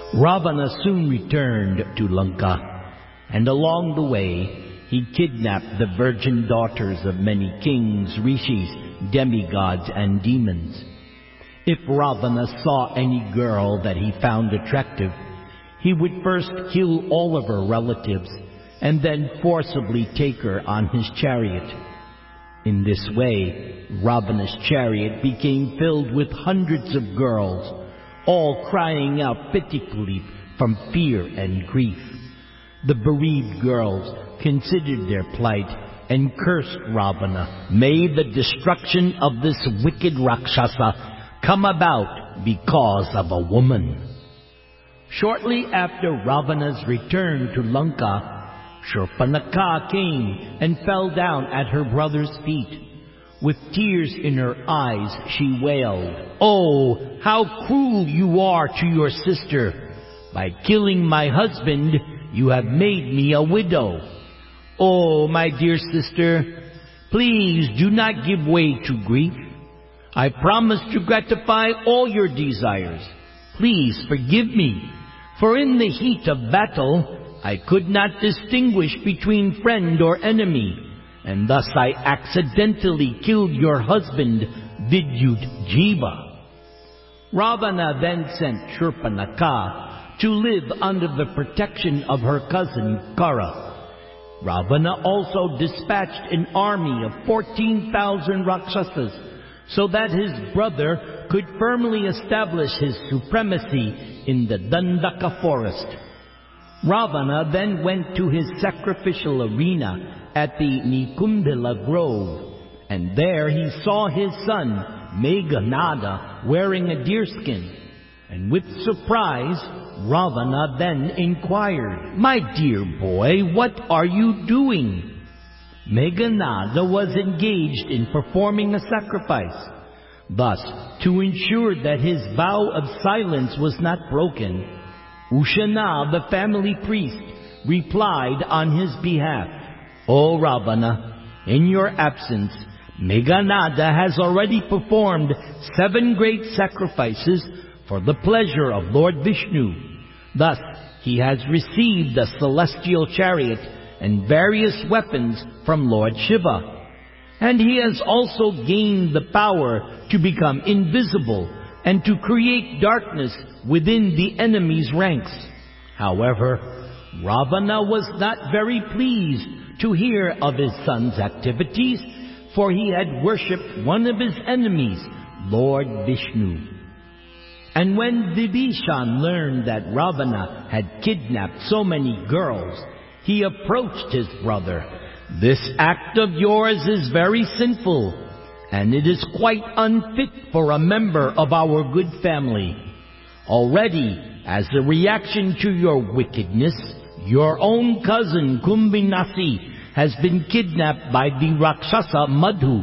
Ravana soon returned to Lanka, and along the way he kidnapped the virgin daughters of many kings, rishis, demigods, and demons. If Ravana saw any girl that he found attractive, he would first kill all of her relatives and then forcibly take her on his chariot. In this way, Ravana's chariot became filled with hundreds of girls, all crying out pitifully from fear and grief. The bereaved girls considered their plight and cursed Ravana. May the destruction of this wicked Rakshasa come about because of a woman. Shortly after Ravana's return to Lanka, Shurpanakha came and fell down at her brother's feet. With tears in her eyes, she wailed, "Oh, how cruel you are to your sister! By killing my husband, you have made me a widow. Oh, my dear sister, please do not give way to grief. I promise to gratify all your desires. Please forgive me, for in the heat of battle, I could not distinguish between friend or enemy, and thus I accidentally killed your husband, Vidyut Jiva." Ravana then sent Shurpanakha to live under the protection of her cousin Kara. Ravana also dispatched an army of 14,000 Rakshasas so that his brother could firmly establish his supremacy in the Dandaka forest. Ravana then went to his sacrificial arena at the Nikumbila grove, and there he saw his son Meghanada wearing a deerskin. And with surprise, Ravana then inquired, "My dear boy, what are you doing?" Meghanada was engaged in performing a sacrifice. Thus, to ensure that his vow of silence was not broken, Ushana, the family priest, replied on his behalf, "O Ravana, in your absence, Meghanada has already performed 7 great sacrifices for the pleasure of Lord Vishnu. Thus, he has received a celestial chariot and various weapons from Lord Shiva. And he has also gained the power to become invisible and to create darkness within the enemy's ranks." However, Ravana was not very pleased to hear of his son's activities, for he had worshipped one of his enemies, Lord Vishnu. And when Vibhishan learned that Ravana had kidnapped so many girls, he approached his brother. "This act of yours is very sinful, and it is quite unfit for a member of our good family. Already, as a reaction to your wickedness, your own cousin Kumbinasi has been kidnapped by the Rakshasa Madhu."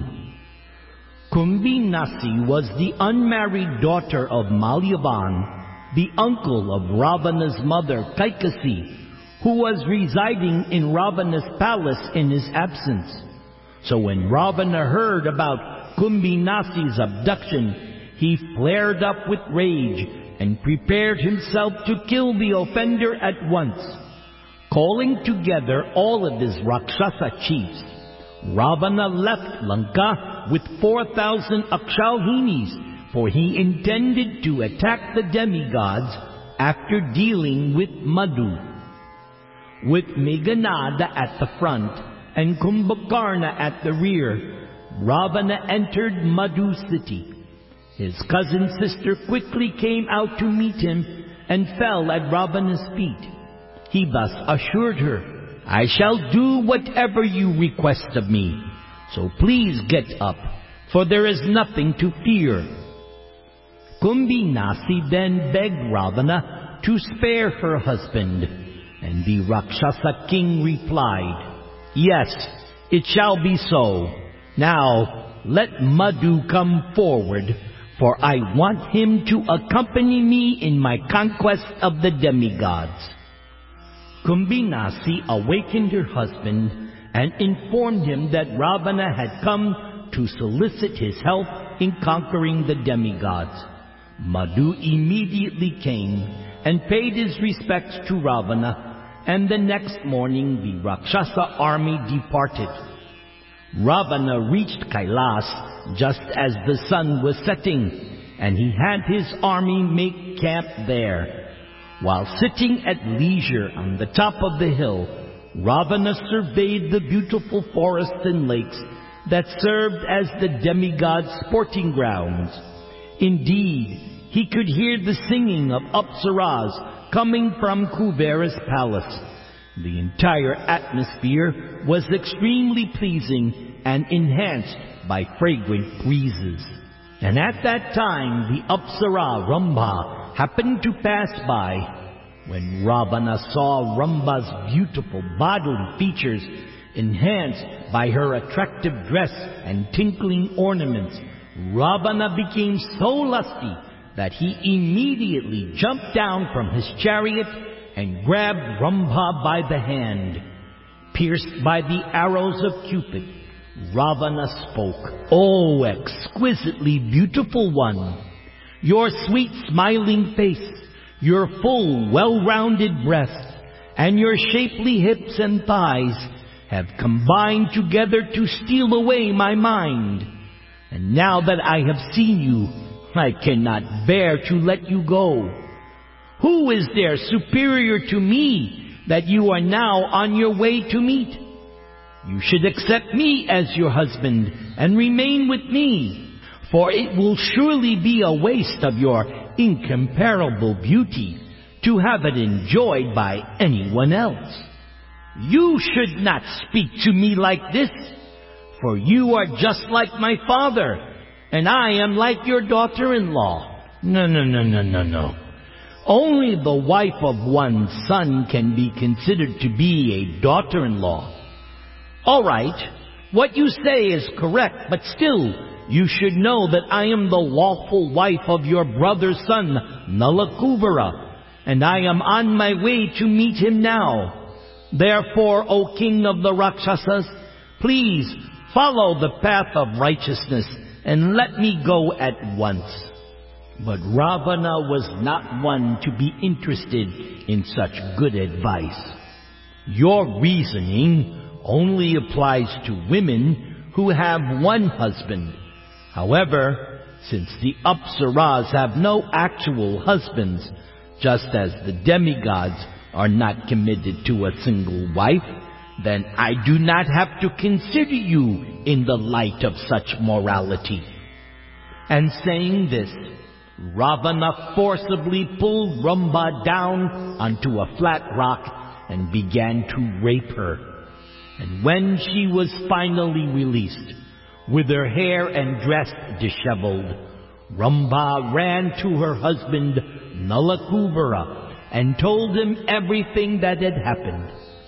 Kumbinasi was the unmarried daughter of Malyavan, the uncle of Ravana's mother Kaikasi, who was residing in Ravana's palace in his absence. So when Ravana heard about Kumbinasi's abduction, he flared up with rage and prepared himself to kill the offender at once. Calling together all of his Rakshasa chiefs, Ravana left Lanka with 4,000 Akshalhinis, for he intended to attack the demigods after dealing with Madhu. With Meghanada at the front and Kumbhakarna at the rear, Ravana entered Madhu city. His cousin sister quickly came out to meet him and fell at Ravana's feet. He thus assured her, "I shall do whatever you request of me, so please get up, for there is nothing to fear." Kumbinasi then begged Ravana to spare her husband, and the Rakshasa king replied, "Yes, it shall be so. Now let Madhu come forward, for I want him to accompany me in my conquest of the demigods." Kumbinasi awakened her husband and informed him that Ravana had come to solicit his help in conquering the demigods. Madhu immediately came and paid his respects to Ravana, and the next morning the Rakshasa army departed. Ravana reached Kailas just as the sun was setting, and he had his army make camp there. While sitting at leisure on the top of the hill, Ravana surveyed the beautiful forests and lakes that served as the demigod's sporting grounds. Indeed, he could hear the singing of Apsaras coming from Kuvera's palace. The entire atmosphere was extremely pleasing and enhanced by fragrant breezes. And at that time, the Apsara Rambha happened to pass by. When Ravana saw Rambha's beautiful bodily features enhanced by her attractive dress and tinkling ornaments, Ravana became so lusty that he immediately jumped down from his chariot and grabbed Rambha by the hand. Pierced by the arrows of Cupid, Ravana spoke, "O exquisitely beautiful one, your sweet smiling face, your full well-rounded breast, and your shapely hips and thighs have combined together to steal away my mind. And now that I have seen you, I cannot bear to let you go. Who is there superior to me that you are now on your way to meet? You should accept me as your husband and remain with me, for it will surely be a waste of your incomparable beauty to have it enjoyed by anyone else. You should not speak to me like this, for you are just like my father, and I am like your daughter-in-law. No. Only the wife of one's son can be considered to be a daughter-in-law. All right, what you say is correct, but still, you should know that I am the lawful wife of your brother's son, Nalakuvara, and I am on my way to meet him now. Therefore, O king of the Rakshasas, please follow the path of righteousness and let me go at once." But Ravana was not one to be interested in such good advice. "Your reasoning only applies to women who have one husband. However, since the Apsaras have no actual husbands, just as the demigods are not committed to a single wife, then I do not have to consider you in the light of such morality." And saying this, Ravana forcibly pulled Rambha down onto a flat rock and began to rape her. And when she was finally released, with her hair and dress disheveled, Rambha ran to her husband Nalakuvara and told him everything that had happened.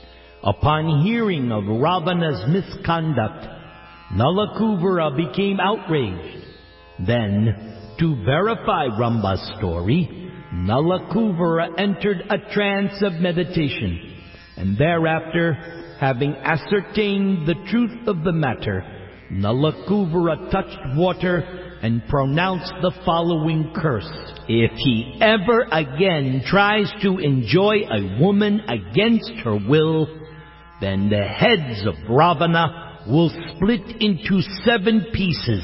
Upon hearing of Ravana's misconduct, Nalakuvara became outraged. Then, to verify Rambha's story, Nalakuvara entered a trance of meditation, and thereafter, having ascertained the truth of the matter, Nalakuvara touched water and pronounced the following curse: "If he ever again tries to enjoy a woman against her will, then the heads of Ravana will split into 7 pieces."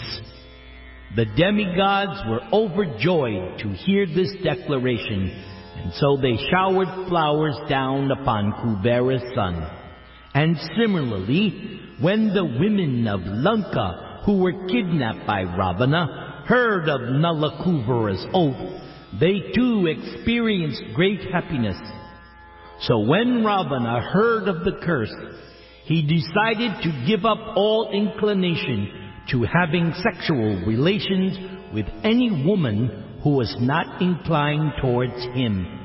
The demigods were overjoyed to hear this declaration, and so they showered flowers down upon Kuvera's son. And similarly, when the women of Lanka, who were kidnapped by Ravana, heard of Nalakuvara's oath, they too experienced great happiness. So when Ravana heard of the curse, he decided to give up all inclination to having sexual relations with any woman who was not inclined towards him.